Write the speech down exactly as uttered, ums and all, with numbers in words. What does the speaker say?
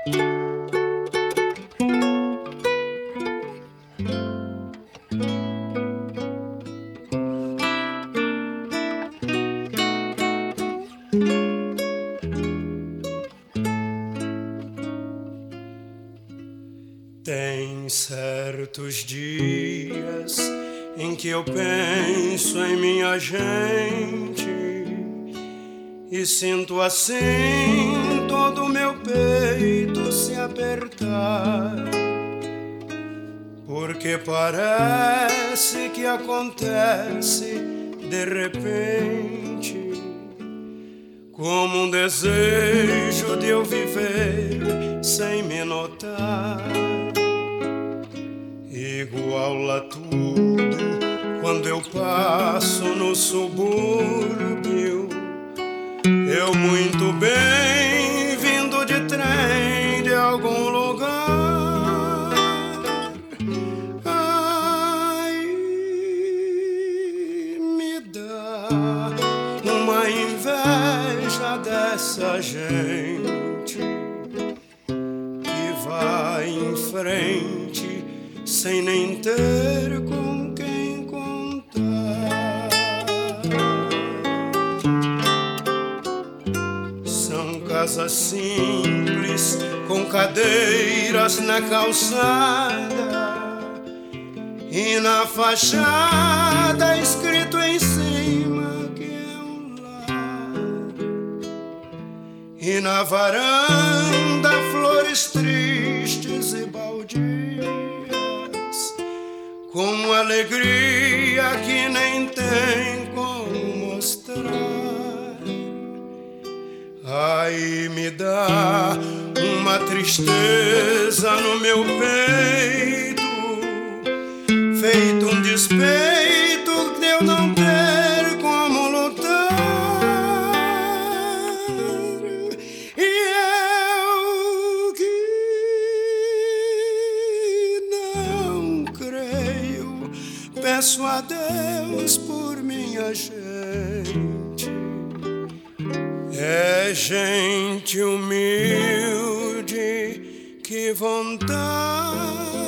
Tem certos dias em que eu penso em minha gente e sinto assim todo o meu peito se apertar, porque parece que acontece de repente, como um desejo de eu viver sem me notar. Igual a tudo quando eu passo no subúrbio, eu muito bem vindo de trem de algum lugar. Ai, me dá uma inveja dessa gente que vai em frente sem nem ter com quem contar. São casas simples com cadeiras na calçada e na fachada escrito em cima que é um lar, e na varanda flores tristes e baldias com alegria que nem tem como mostrar. Ai, me dá uma tristeza no meu peito, feito um despeito de eu não ter como lutar. E eu que não creio, peço a Deus por minha gente. É gente humilde, que vontade